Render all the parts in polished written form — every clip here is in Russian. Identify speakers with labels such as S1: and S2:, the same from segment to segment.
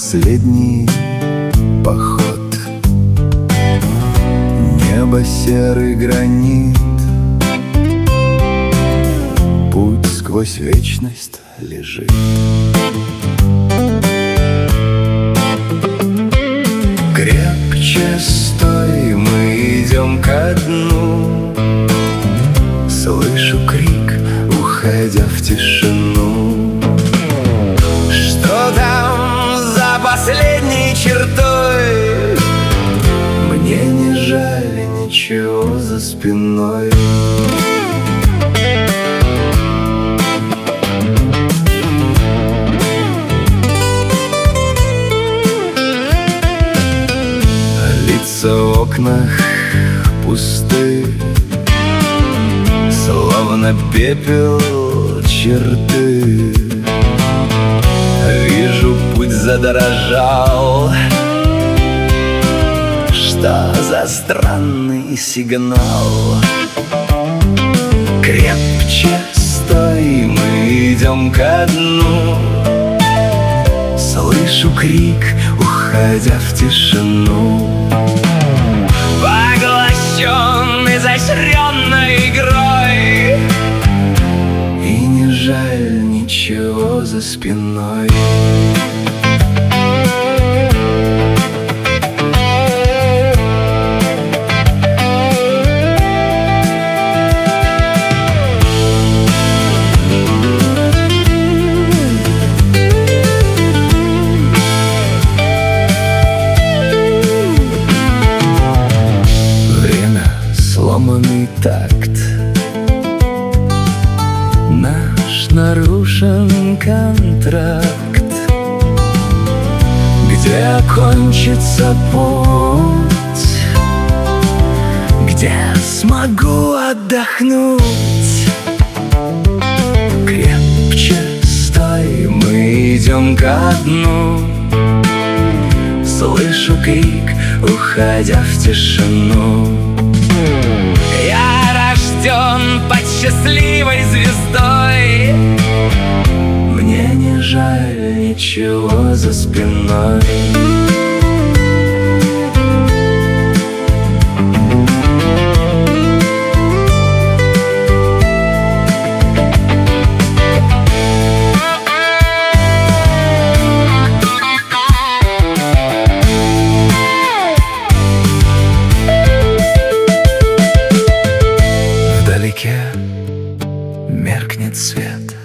S1: последний поход. Небо серый гранит, путь сквозь вечность лежит. Крепче стой, мы идем ко дну. Слышу крик, уходя в тишину. Что там за последней чертой? Мне не жаль ничего за спиной. Лица в окнах пусты, словно пепел черты. Вижу, путь задорожал. Что за странный сигнал? Крепче стой, мы идем ко дну. Слышу крик, уходя в тишину. Поглощен изощренной игрой, и не жаль ничего за спиной. Сломанный такт, наш нарушен контракт. Где окончится путь, где смогу отдохнуть? Крепче стой, мы идем ко дну. Слышу крик, уходя в тишину. Я рожден под счастливой звездой. Мне не жаль ничего за спиной. Меркнет свет.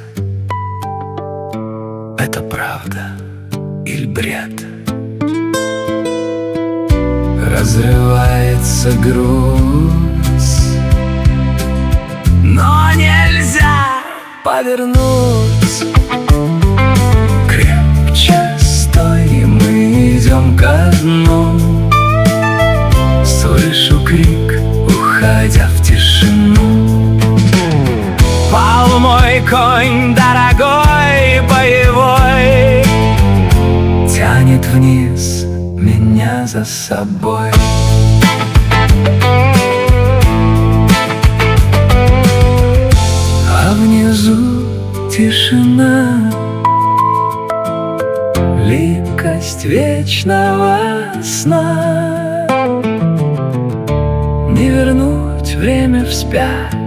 S1: Это правда или бред? Разрывается грудь, но нельзя повернуть. Крепче стой, мы идем ко дну. Слышу крик, уходя в тишину. Пал мой конь дорогой, боевой, тянет вниз меня за собой. А внизу тишина, липкость вечного сна. Не вернуть время вспять,